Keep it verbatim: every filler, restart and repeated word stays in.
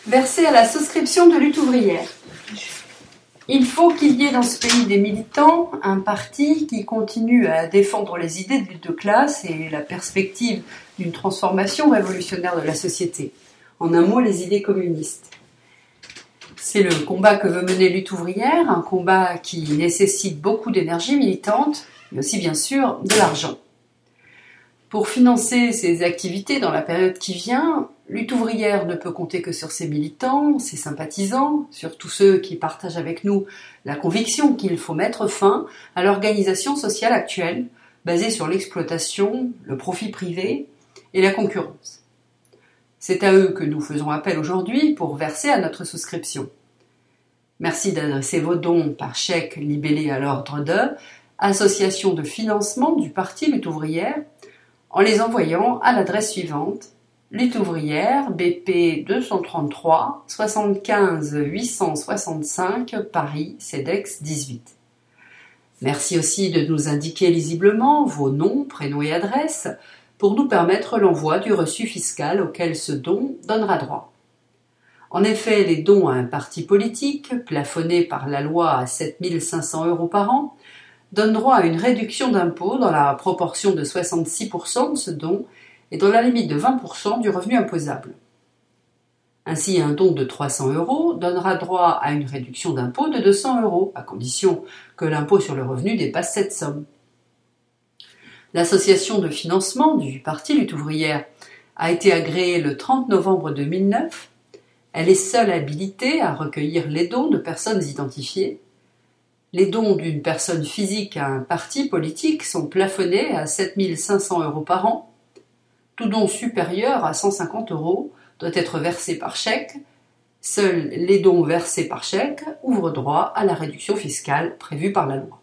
Verser à la souscription de lutte ouvrière. Il faut qu'il y ait dans ce pays des militants, un parti qui continue à défendre les idées de lutte de classe et la perspective d'une transformation révolutionnaire de la société. En un mot, les idées communistes. C'est le combat que veut mener Lutte ouvrière, un combat qui nécessite beaucoup d'énergie militante, mais aussi bien sûr de l'argent. Pour financer ses activités dans la période qui vient, Lutte ouvrière ne peut compter que sur ses militants, ses sympathisants, sur tous ceux qui partagent avec nous la conviction qu'il faut mettre fin à l'organisation sociale actuelle, basée sur l'exploitation, le profit privé et la concurrence. C'est à eux que nous faisons appel aujourd'hui pour verser à notre souscription. Merci d'adresser vos dons par chèque libellé à l'ordre de Association de financement du Parti Lutte ouvrière en les envoyant à l'adresse suivante: Lutte ouvrière, B P deux cent trente-trois, soixante-quinze huit cent soixante-cinq, Paris, CEDEX dix-huit. Merci aussi de nous indiquer lisiblement vos noms, prénoms et adresses pour nous permettre l'envoi du reçu fiscal auquel ce don donnera droit. En effet, les dons à un parti politique, plafonnés par la loi à sept mille cinq cents euros par an, donnent droit à une réduction d'impôt dans la proportion de soixante-six pour cent de ce don et dans la limite de vingt pour cent du revenu imposable. Ainsi, un don de trois cents euros donnera droit à une réduction d'impôt de deux cents euros, à condition que l'impôt sur le revenu dépasse cette somme. L'association de financement du Parti Lutte ouvrière a été agréée le trente novembre deux mille neuf. Elle est seule habilitée à recueillir les dons de personnes identifiées. Les dons d'une personne physique à un parti politique sont plafonnés à sept mille cinq cents euros par an. Tout don supérieur à cent cinquante euros doit être versé par chèque. Seuls les dons versés par chèque ouvrent droit à la réduction fiscale prévue par la loi.